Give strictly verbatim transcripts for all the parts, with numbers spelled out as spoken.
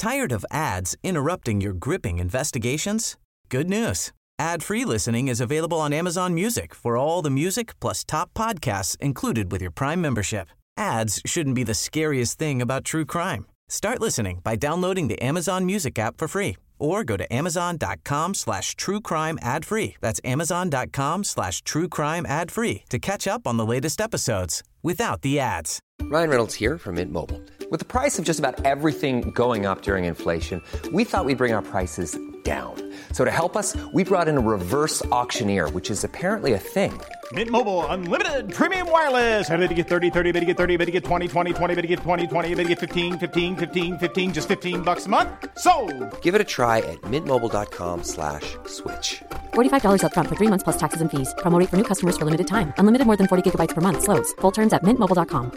Tired of ads interrupting your gripping investigations? Good news. Ad-free listening is available on Amazon Music for all the music plus top podcasts included with your Prime membership. Ads shouldn't be the scariest thing about true crime. Start listening by downloading the Amazon Music app for free or go to amazon.com slash true crime ad free. That's amazon.com slash true crime ad free to catch up on the latest episodes without the ads. Ryan Reynolds here from Mint Mobile. With the price of just about everything going up during inflation, we thought we'd bring our prices down. So to help us, we brought in a reverse auctioneer, which is apparently a thing. Mint Mobile Unlimited Premium Wireless. How to get thirty, thirty, how to get thirty, how to get twenty, twenty, twenty, how to get twenty, twenty, how to get fifteen, fifteen, fifteen, fifteen, just fifteen bucks a month? Sold! Give it a try at mintmobile.com slash switch. forty-five dollars up front for three months plus taxes and fees. Promo rate for new customers for limited time. Unlimited more than forty gigabytes per month. Slows full terms at mint mobile dot com.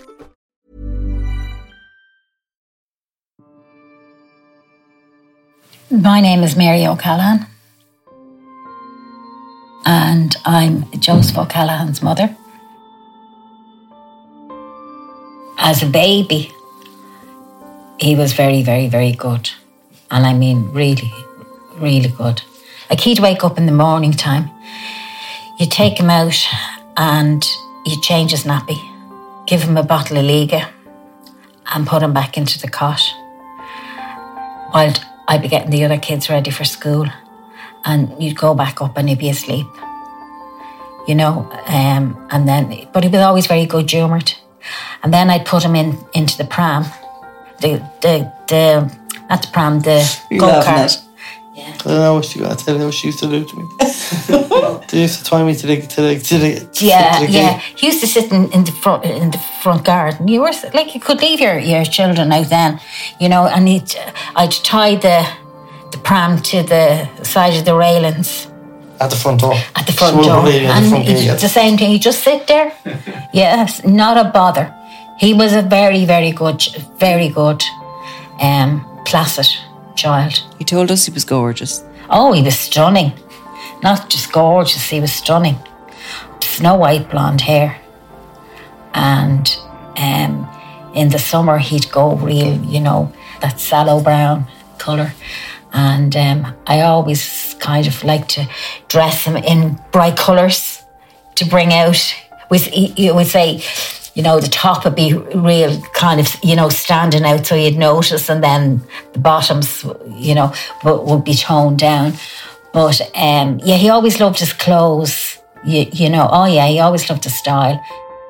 My name is Mary O'Callaghan, and I'm Joseph O'Callaghan's mother. As a baby, he was very, very, very good. And I mean really, really good. Like, he'd wake up in the morning time, you'd take him out and you'd change his nappy, give him a bottle of Liga and put him back into the cot. While I'd be getting the other kids ready for school, and you'd go back up and he'd be asleep, you know. Um, and then, but he was always very good humoured. And then I'd put him in into the pram, the the the not the pram, the you go laughing kart. at? Yeah. I don't know what she got. I tell you what she used to do to me. They used to tie me to the to the to the yeah to the yeah. He used to sit in, in the front in the front garden. You were like, you could leave your, your children out then, you know. And he'd, I'd tie the the pram to the side of the railings at the front door. At the front so door, and the front it's gate, the same thing. You just sit there. Yes, not a bother. He was a very very good, very good, um, placid child. He told us he was gorgeous. Oh, he was stunning. Not just gorgeous, he was stunning. Snow white blonde hair. And um, in the summer he'd go real, you know, that sallow brown colour. And um, I always kind of like to dress him in bright colours to bring out. With, you would say, you know, the top would be real kind of, you know, standing out so you'd notice, and then the bottoms, you know, would, would be toned down. But, um, yeah, he always loved his clothes, you, you know. Oh, yeah, he always loved his style.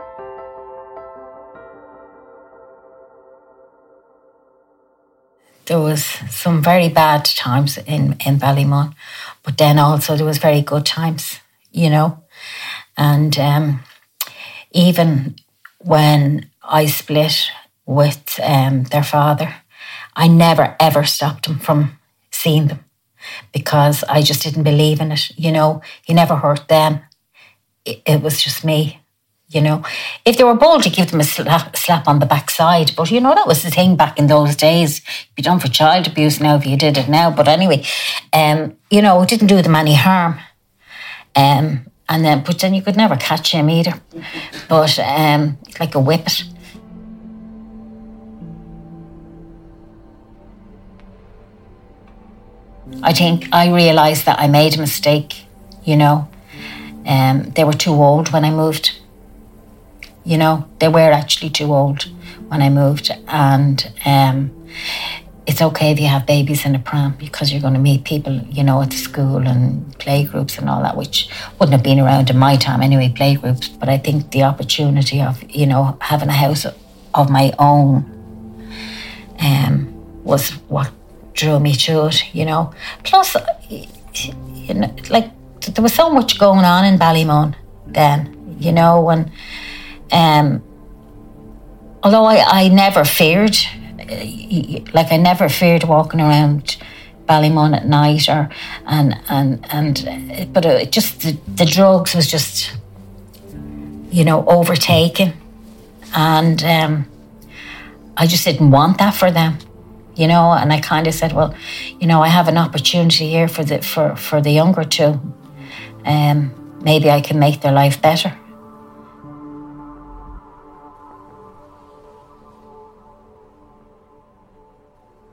There was some very bad times in, in Ballymun, but then also there was very good times, you know. And um, even when I split with um, their father, I never, ever stopped him from seeing them because I just didn't believe in it, you know. He never hurt them. It, it was just me, you know. If they were bold, to give them a slap, slap on the backside. But, you know, that was the thing back in those days. You'd be done for child abuse now if you did it now. But anyway, um, you know, it didn't do them any harm. Um, and then, but then you could never catch him either. But um, like a whippet. I think I realised that I made a mistake, you know. Um, they were too old when I moved. You know, they were actually too old when I moved. And um, it's okay if you have babies in a pram because you're going to meet people, you know, at the school and playgroups and all that, which wouldn't have been around in my time anyway, playgroups. But I think the opportunity of, you know, having a house of my own um, was what drew me to it, you know. Plus, you know, like, there was so much going on in Ballymun then, you know, and um, although I, I never feared, like I never feared walking around Ballymun at night, or and and and, but it just the, the drugs was just, you know, overtaken, and um, I just didn't want that for them. You know, and I kind of said, well, you know, I have an opportunity here for the for, for the younger two. Um, maybe I can make their life better.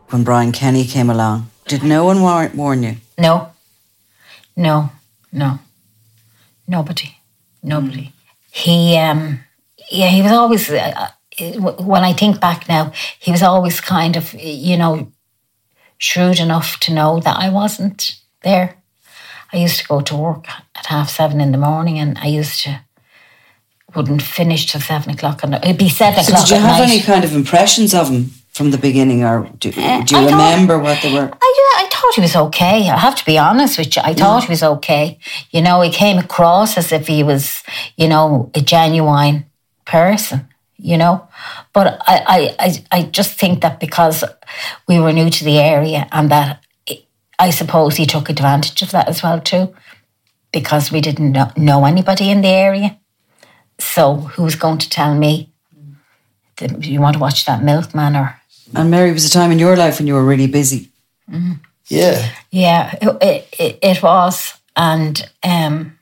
when Brian Kenny came along. Did no one war- warn you? No. No. No. Nobody. Nobody. Mm. He, um, yeah, he was always, uh, when I think back now, he was always kind of, you know, shrewd enough to know that I wasn't there. I used to go to work at half seven in the morning, and I used to, wouldn't finish till seven o'clock. And it'd be seven so o'clock did you have night. any kind of impressions of him from the beginning, or do, uh, do you I remember what they were? I, I thought he was okay. I have to be honest with you. I thought yeah. he was okay. You know, he came across as if he was, you know, a genuine person, you know. But I, I, I, I just think that because we were new to the area, and that I suppose he took advantage of that as well too, because we didn't know, know anybody in the area. So who's going to tell me that you want to watch that milkman? Or And Mary, was a time in your life when you were really busy. Mm. Yeah. Yeah, it, it, it was. And um,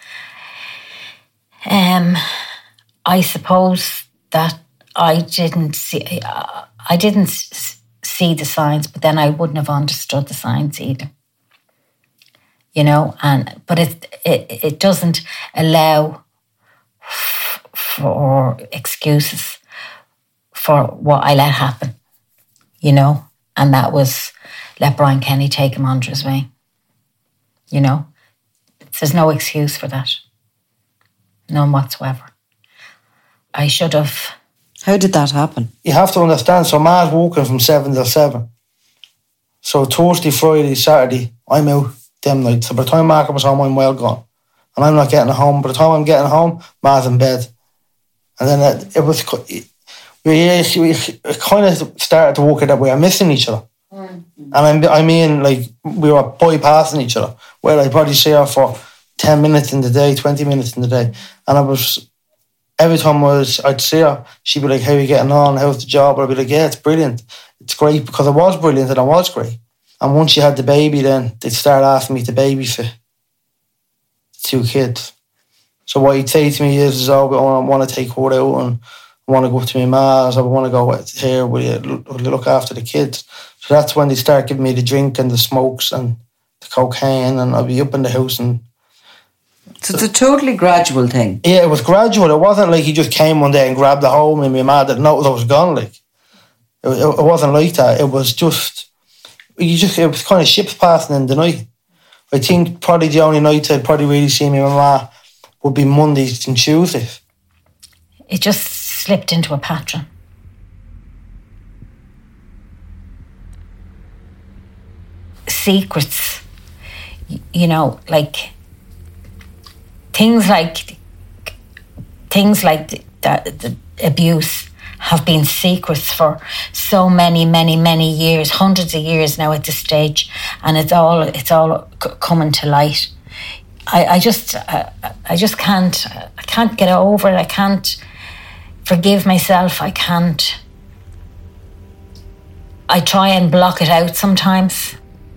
um, I suppose that I didn't see, uh, I didn't see the signs, but then I wouldn't have understood the signs either. You know, and but it it, it doesn't allow f- for excuses for what I let happen, you know, and that was let Brian Kenny take him under his wing, you know. There's no excuse for that, none whatsoever. I should have. How did that happen? You have to understand, so Ma's working from seven till seven. So Thursday, Friday, Saturday, I'm out them nights. So by the time Ma comes home, I'm well gone. And I'm not getting home. By the time I'm getting home, Ma's in bed. And then it, it was, we, we kind of started to work it that we were missing each other. Mm-hmm. And I, I mean, like, we were bypassing each other. Well, I'd probably see her for ten minutes in the day, twenty minutes in the day. And I was, every time I was, I'd see her, she'd be like, how are you getting on? How's the job? I'd be like, yeah, it's brilliant. It's great, because it was brilliant and it was great. And once you had the baby, then they'd start asking me to babysit two kids. So what he'd say to me is, oh, I want to take her out and I want to go to my ma's, I want to go here, will you look after the kids? So that's when they start giving me the drink and the smokes and the cocaine, and I'd be up in the house. And so it's a totally gradual thing. Yeah, it was gradual. It wasn't like he just came one day and grabbed the home and my ma didn't know I was gone. Like, it, it, it wasn't like that. It was just, you just, it was kind of ships passing in the night. I think probably the only night I'd probably really see my ma would be Mondays and Tuesdays. It just slipped into a pattern. Secrets, you know, like things like things like that, the abuse have been secrets for so many, many, many years, hundreds of years now at this stage, and it's all it's all c- coming to light. I, I just, I, I just can't, I can't get over it. I can't forgive myself. I can't. I try and block it out sometimes.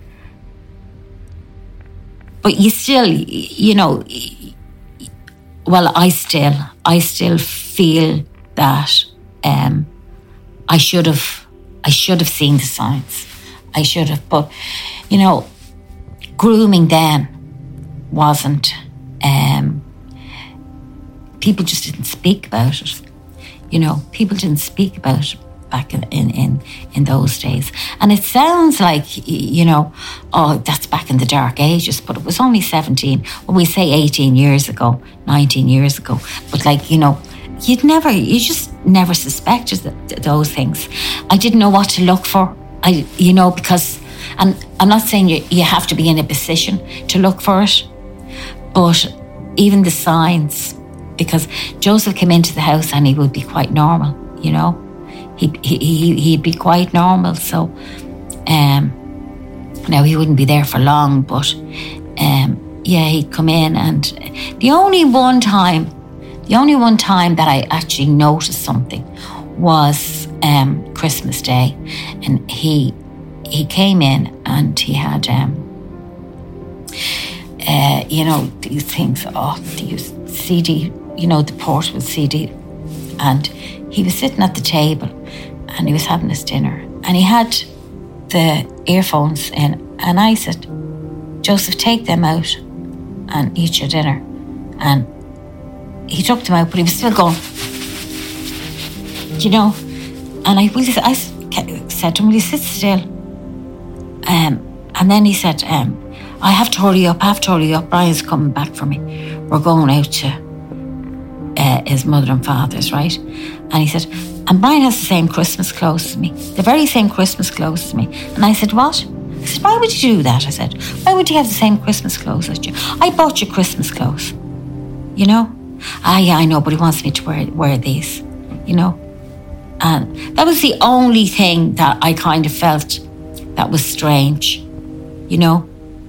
But you still, you know, well, I still, I still feel that um, I should have, I should have seen the signs. I should have, but, you know, grooming then wasn't, um, people just didn't speak about it. You know, people didn't speak about it back in, in, in, in those days. And it sounds like, you know, oh, that's back in the dark ages, but it was only seventeen, well, we say eighteen years ago, nineteen years ago. But like, you know, you'd never, you just never suspected th- those things. I didn't know what to look for. I, you know, because, and I'm not saying you, you have to be in a position to look for it, but even the signs, because Joseph came into the house and he would be quite normal, you know. He'd, he, he'd be quite normal, so um, now he wouldn't be there for long, but um, yeah, he'd come in, and the only one time, the only one time that I actually noticed something was um, Christmas Day, and he he came in and he had um, uh, you know, these things, oh, these C D, you know, the portable C D, and he was sitting at the table and he was having his dinner, and he had the earphones in and I said, Joseph, take them out and eat your dinner. And he took them out, but he was still going, you know. And I, will you, I said to him, will you sit still? Um, and then he said, um, I have to hurry up, I have to hurry up. Brian's coming back for me. We're going out to uh, his mother and father's, right? And he said, and Brian has the same Christmas clothes as me, the very same Christmas clothes as me. And I said, what? I said, why would you do that? I said, why would you have the same Christmas clothes as you? I bought you Christmas clothes, you know? Ah, yeah, I know, but he wants me to wear, wear these, you know? And that was the only thing that I kind of felt that was strange, you know?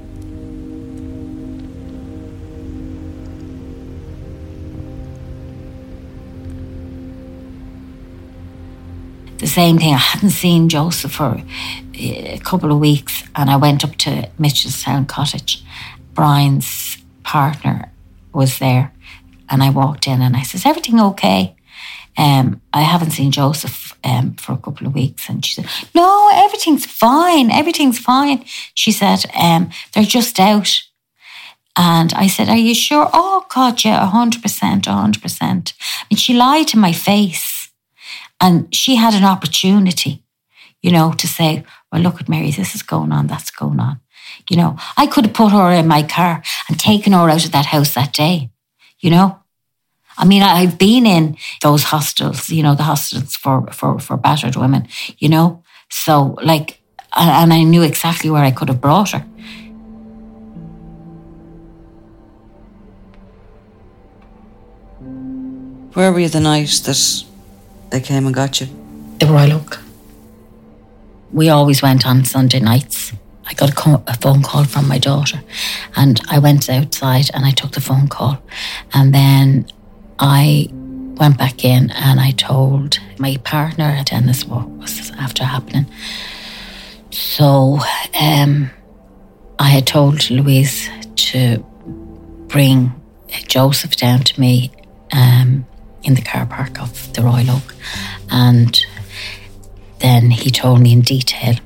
The same thing, I hadn't seen Joseph for a couple of weeks, and I went up to Mitchelstown Cottage. Brian's partner was there, and I walked in and I said, is everything okay? Um, I haven't seen Joseph um, for a couple of weeks. And she said, no, everything's fine, everything's fine. She said, um, they're just out. And I said, are you sure? Oh, God, yeah, one hundred percent, one hundred percent. And she lied to my face. And she had an opportunity, you know, to say, well, look at Mary, this is going on, that's going on. You know, I could have put her in my car and taken her out of that house that day, you know. I mean, I've been in those hostels, you know, the hostels for, for, for battered women, you know. So, like, and I knew exactly where I could have brought her. Where were you the night that they came and got you? The Royal Oak. We always went on Sunday nights. I got a, co- a phone call from my daughter, and I went outside and I took the phone call. And then I went back in and I told my partner, Dennis, what was after happening. So um, I had told Louise to bring Joseph down to me um, in the car park of the Royal Oak. And then he told me in detail,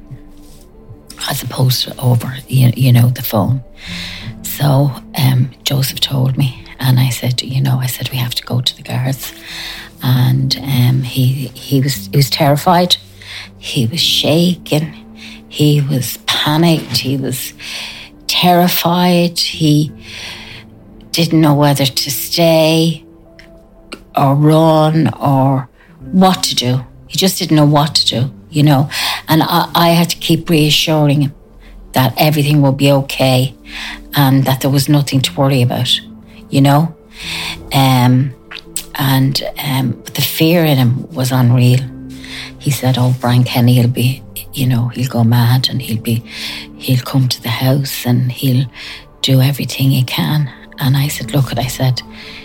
as opposed to over, you, you know, the phone. So um, Joseph told me, and I said, you know, I said, we have to go to the guards. And um, he he was he was terrified. He was shaking. He was panicked. He was terrified. He didn't know whether to stay or run or what to do. He just didn't know what to do, you know. And I, I had to keep reassuring him that everything would be okay and that there was nothing to worry about, you know. Um, and um, the fear in him was unreal. He said, oh, Brian Kenny, he'll be, you know, he'll go mad and he'll be, he'll come to the house and he'll do everything he can. And I said, look, I said,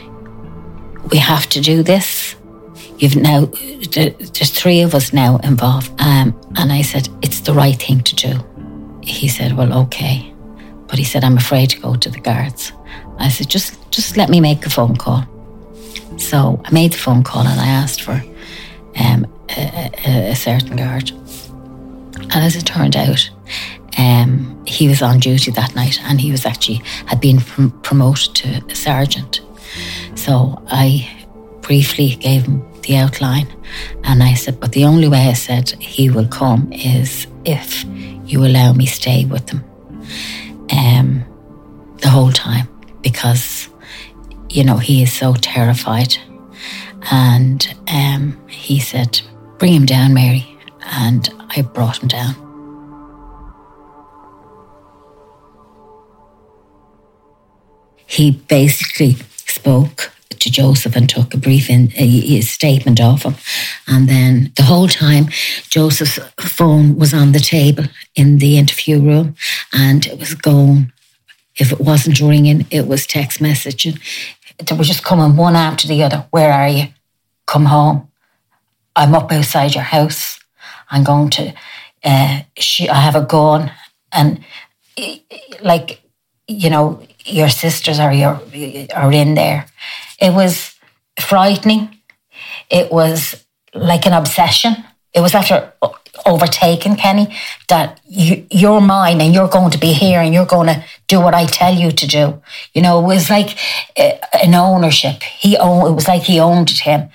we have to do this. You've now, there's three of us now involved. Um, and I said, it's the right thing to do. He said, well, okay. But he said, I'm afraid to go to the guards. I said, just, just let me make a phone call. So I made the phone call and I asked for um, a, a, a certain guard. And as it turned out, um, he was on duty that night and he was actually, had been prom- promoted to a sergeant. So I briefly gave him the outline and I said, but the only way I said he will come is if you allow me stay with him um, the whole time, because, you know, he is so terrified. And um, he said, bring him down, Mary. And I brought him down. He basically spoke to Joseph and took a brief in, a, a statement of him. And then the whole time, Joseph's phone was on the table in the interview room and it was going. If it wasn't ringing, it was text messaging. They were just coming one after the other. Where are you? Come home. I'm up outside your house. I'm going to, uh, sh- I have a gun. And like, you know, your sisters are, your, are in there. It was frightening. It was like an obsession. It was after, overtaken, Kenny, that you, you're mine and you're going to be here and you're going to do what I tell you to do. You know, it was like uh, an ownership. He owned, it was like he owned it, him.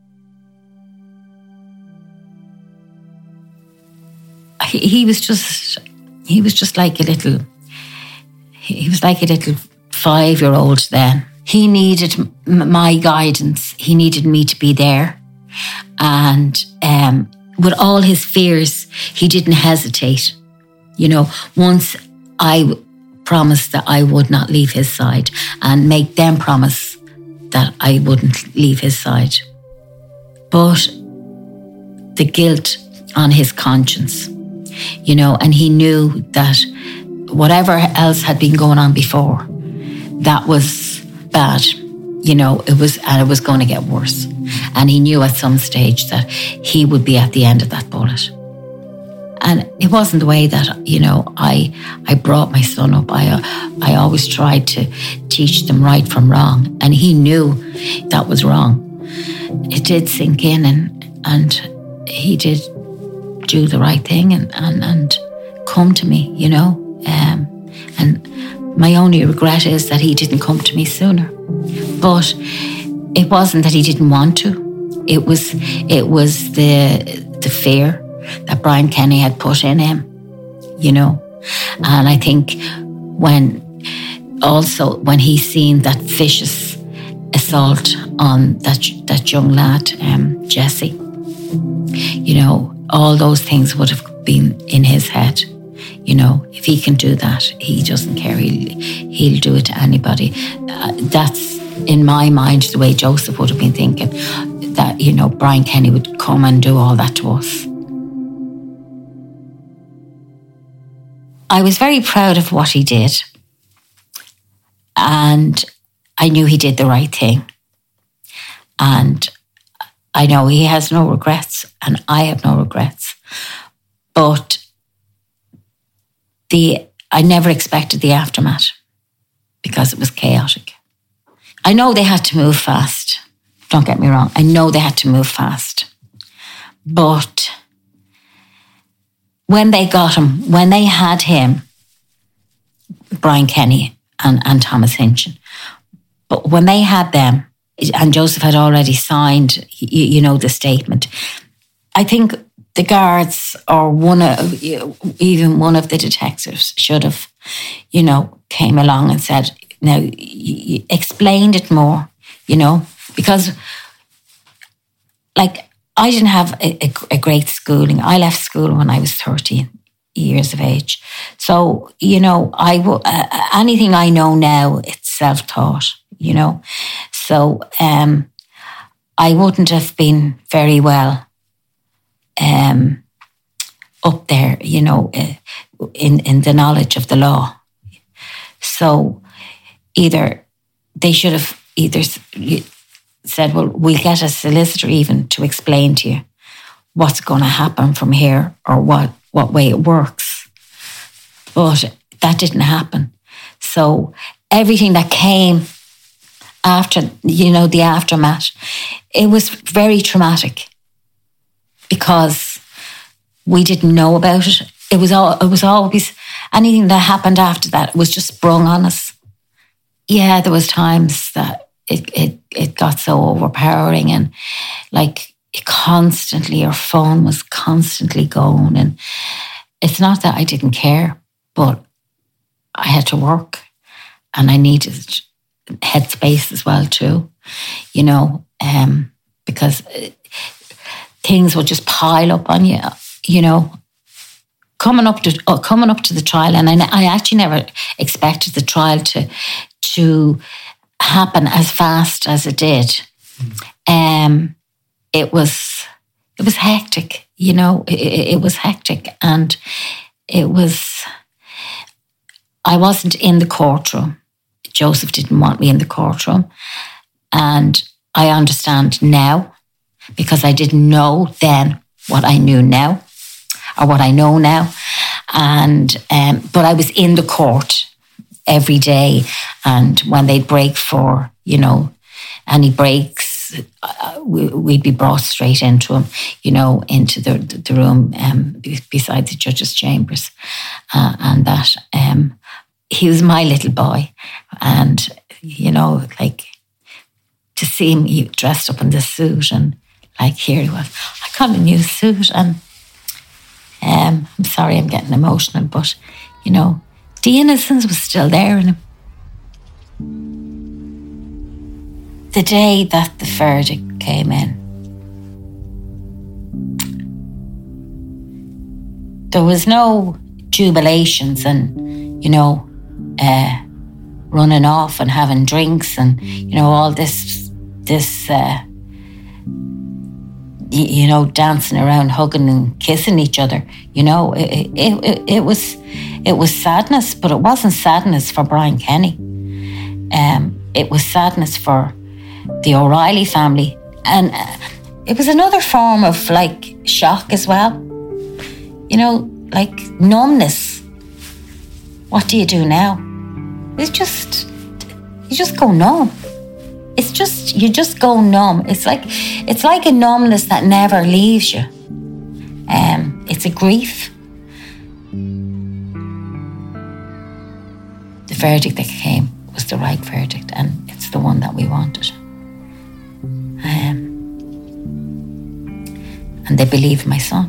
He, he was just, he was just like a little, he was like a little five-year-old then. He needed m- my guidance. He needed me to be there. And um, with all his fears, he didn't hesitate. You know, once I w- promised that I would not leave his side and make them promise that I wouldn't leave his side. But the guilt on his conscience, you know, and he knew that whatever else had been going on before, that was bad. You know, it was, and it was going to get worse. And he knew at some stage that he would be at the end of that bullet. And it wasn't the way that, you know, I I brought my son up. I I always tried to teach them right from wrong. And he knew that was wrong. It did sink in, and and he did do the right thing and, and, and come to me, you know. Um, and my only regret is that he didn't come to me sooner. But it wasn't that he didn't want to. It was it was the the fear that Brian Kenny had put in him, you know. And I think when also when he seen that vicious assault on that that young lad, um, Jesse, you know, all those things would have been in his head. You know, if he can do that, he doesn't care. He'll, he'll do it to anybody. Uh, that's, in my mind, the way Joseph would have been thinking, that, you know, Brian Kenny would come and do all that to us. I was very proud of what he did. And I knew he did the right thing. And I know he has no regrets, and I have no regrets. But the I never expected the aftermath because it was chaotic. I know they had to move fast. Don't get me wrong. I know they had to move fast. But when they got him, when they had him, Brian Kenny and, and Thomas Hinchin, but when they had them, and Joseph had already signed, you, you know, the statement, I think the guards or one of, even one of the detectives should have, you know, came along and said, now, you, you explained it more, you know, because, like, I didn't have a, a, a great schooling. I left school when I was thirteen years of age. So, you know, I uh, anything I know now, it's self-taught, you know. So um, I wouldn't have been very well um, up there, you know, uh, in, in the knowledge of the law. So either they should have either said, well, we'll get a solicitor even to explain to you what's going to happen from here or what, what way it works. But that didn't happen. So everything that came after, you know, the aftermath, it was very traumatic because we didn't know about it. It was all, it was always, anything that happened after that was just sprung on us. Yeah, there was times that it, it, it got so overpowering and like constantly, our phone was constantly going. And it's not that I didn't care, but I had to work and I needed headspace as well too, you know, um, because things would just pile up on you, you know, coming up to uh, coming up to the trial. And I, I actually never expected the trial to to happen as fast as it did. Um, it was it was hectic, you know, it, it was hectic, and it was. I wasn't in the courtroom. Joseph didn't want me in the courtroom. And I understand now, because I didn't know then what I knew now, or what I know now. And um, but I was in the court every day. And when they'd break for, you know, any breaks, was, uh, we, we'd be brought straight into him, you know, into the the room um, beside the judge's chambers, uh, and that um, he was my little boy, and you know, like to see him he dressed up in this suit, and like here he was, I got a new suit, and um, I'm sorry, I'm getting emotional, but you know, the innocence was still there in him. The day that the verdict came in, there was no jubilations and, you know, uh, running off and having drinks and, you know, all this, this, uh, you, you know, dancing around, hugging and kissing each other. You know, it, it, it, it was, it was sadness, but it wasn't sadness for Brian Kenny. Um, it was sadness for the O'Reilly family, and uh, it was another form of like shock as well, you know, like numbness. What do you do now? It's just, you just go numb. It's just, you just go numb. It's like, it's like a numbness that never leaves you. Um, it's a grief. The verdict that came was the right verdict, and it's the one that we wanted. Um, and they believed my son.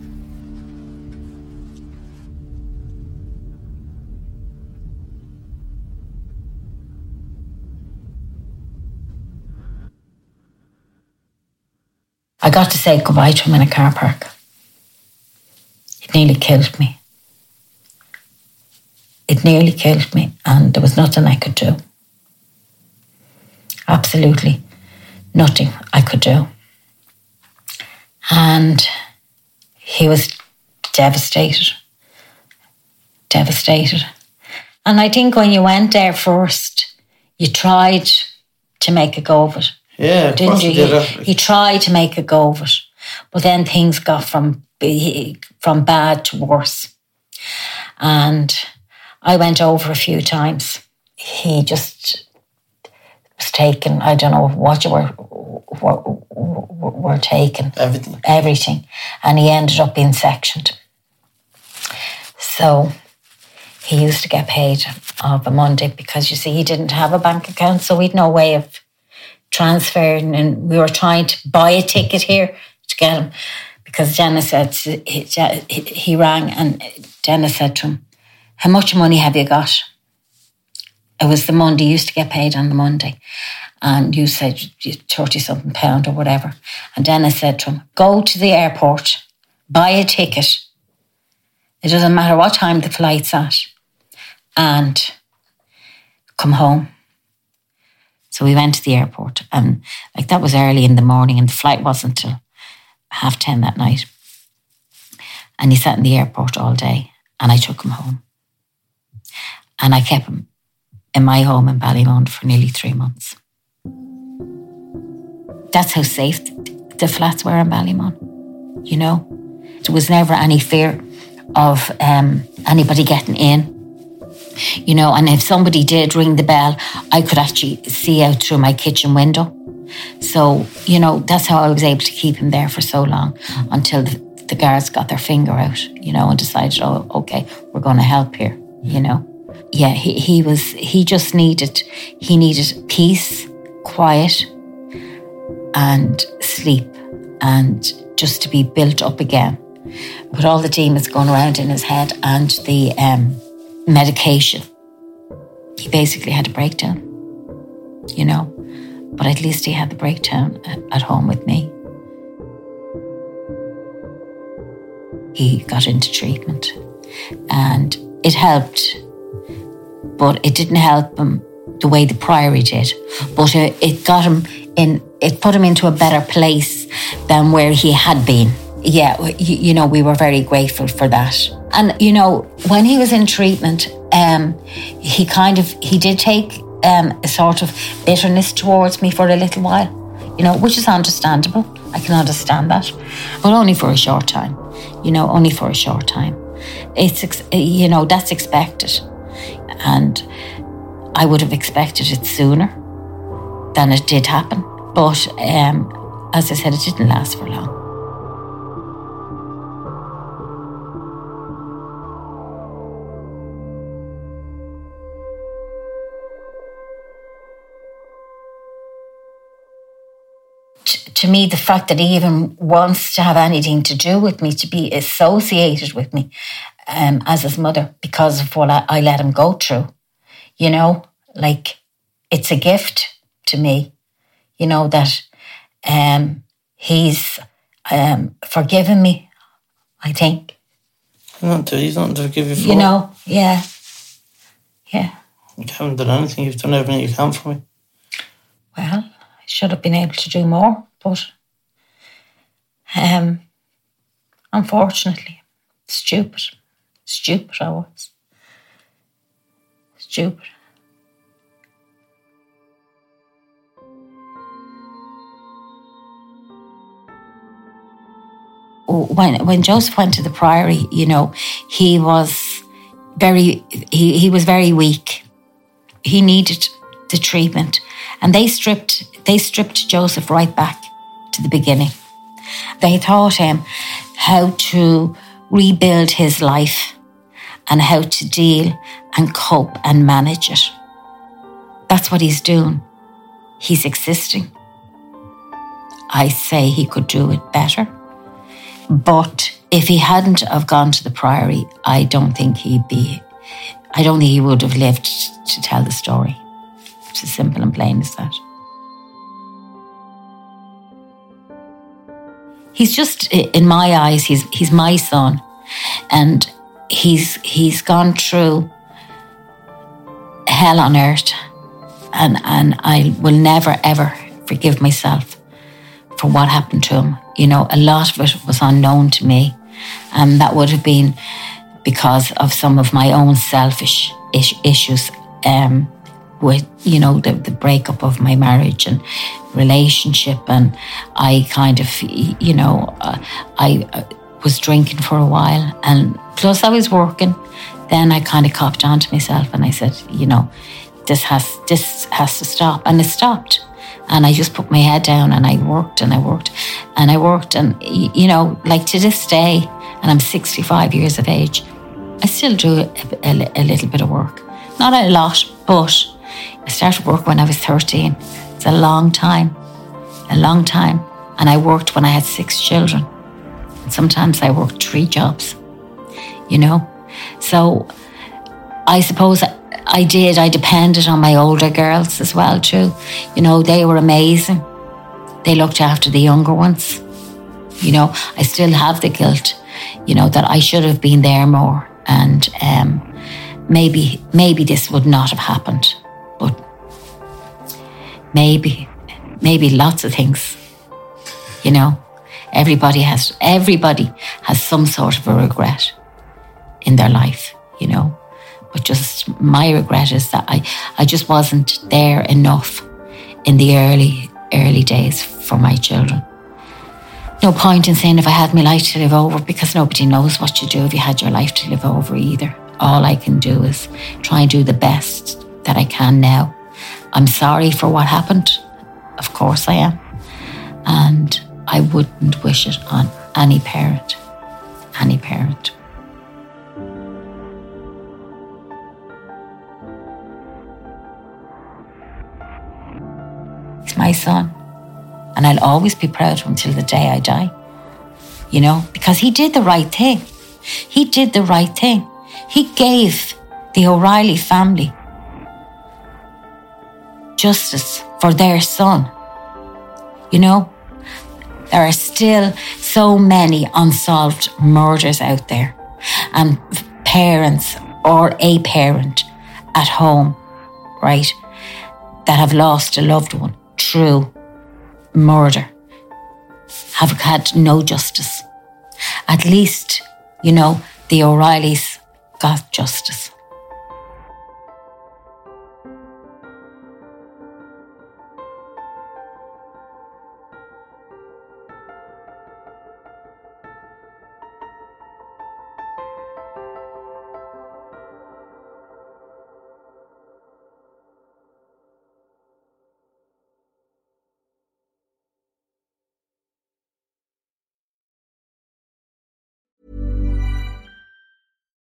I got to say goodbye to him in a car park. It nearly killed me. It nearly killed me, and there was nothing I could do. Absolutely nothing I could do. And he was devastated. Devastated. And I think when you went there first, you tried to make a go of it. Yeah, didn't you? Did You, you tried to make a go of it. But then things got from, from bad to worse. And I went over a few times. He just was taken, I don't know what you were, were, were taken. Everything. Everything. And he ended up being sectioned. So he used to get paid of a Monday because, you see, he didn't have a bank account, so we'd no way of transferring, and we were trying to buy a ticket here to get him because Dennis said, he, he rang and Dennis said to him, how much money have you got? It was the Monday, you used to get paid on the Monday. And you said thirty-something pound or whatever. And Dennis said to him, go to the airport, buy a ticket. It doesn't matter what time the flight's at. And come home. So we went to the airport. And like that was early in the morning and the flight wasn't till half ten that night. And he sat in the airport all day. And I took him home. And I kept him in my home in Ballymun for nearly three months. That's how safe the flats were in Ballymun, you know. There was never any fear of um, anybody getting in, you know, and if somebody did ring the bell, I could actually see out through my kitchen window. So, you know, that's how I was able to keep him there for so long until the, the guards got their finger out, you know, and decided, oh, okay, we're going to help here, you know. Yeah, he, he was, he just needed, he needed peace, quiet, and sleep, and just to be built up again. With all the demons going around in his head and the um, medication, he basically had a breakdown, you know. But at least he had the breakdown at home with me. He got into treatment, and it helped. But it didn't help him the way the Priory did. But it, it got him in, it put him into a better place than where he had been. Yeah, you, you know, we were very grateful for that. And, you know, when he was in treatment, um, he kind of, he did take um, a sort of bitterness towards me for a little while, you know, which is understandable. I can understand that. But only for a short time, you know, only for a short time. It's, you know, that's expected. And I would have expected it sooner than it did happen. But um, as I said, it didn't last for long. To me, the fact that he even wants to have anything to do with me, to be associated with me um, as his mother, because of what I, I let him go through, you know, like, it's a gift to me, you know, that um, he's um, forgiven me, I think. He's not to, he's not to forgive you for. You know, yeah, yeah. You haven't done anything, you've done everything you can for me. Well, I should have been able to do more, but um, unfortunately, stupid. Stupid I was. Stupid. When when Joseph went to the Priory, you know, he was very he, he was very weak. He needed the treatment, and they stripped they stripped Joseph right back to the beginning. They taught him how to rebuild his life and how to deal and cope and manage it. That's what he's doing. He's existing. I say he could do it better. But if he hadn't have gone to the Priory, I don't think he'd be, I don't think he would have lived to tell the story. It's as simple and plain as that. He's just, in my eyes, he's he's my son. And he's he's gone through hell on earth. And, and I will never, ever forgive myself for what happened to him. You know, a lot of it was unknown to me. And that would have been because of some of my own selfish is- issues um, with, you know, the, the breakup of my marriage and relationship. And I kind of, you know, uh, I uh, was drinking for a while. And plus I was working. Then I kind of copped on to myself and I said, you know, this has this has to stop. And it stopped. And I just put my head down and I worked and I worked and I worked. And, you know, like to this day, and I'm sixty-five years of age, I still do a, a, a little bit of work. Not a lot, but I started work when I was thirteen. It's a long time, a long time. And I worked when I had six children. And sometimes I worked three jobs, you know. So I suppose I did. I depended on my older girls as well too. You know, they were amazing. They looked after the younger ones. You know, I still have the guilt, you know, that I should have been there more. And um, maybe, maybe this would not have happened. But maybe, maybe lots of things, you know. Everybody has, everybody has some sort of a regret in their life, you know. But just my regret is that I, I just wasn't there enough in the early, early days for my children. No point in saying if I had my life to live over, because nobody knows what you do if you had your life to live over either. All I can do is try and do the best that I can now. I'm sorry for what happened. Of course I am. And I wouldn't wish it on any parent. Any parent. He's my son. And I'll always be proud of him till the day I die. You know, because he did the right thing. He did the right thing. He gave the O'Reilly family justice for their son. You know, there are still so many unsolved murders out there. And parents or a parent at home, right, that have lost a loved one through murder, have had no justice. At least, you know, the O'Reillys got justice.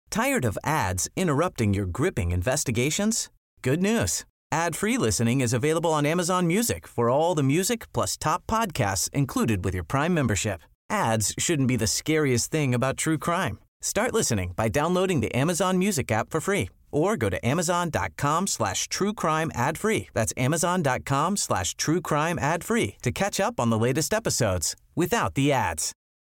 Tired of ads interrupting your gripping investigations? Good news. Ad-free listening is available on Amazon Music for all the music plus top podcasts included with your Prime membership. Ads shouldn't be the scariest thing about true crime. Start listening by downloading the Amazon Music app for free or go to amazon.com slash true crime ad free. That's amazon.com slash true crime ad free to catch up on the latest episodes without the ads.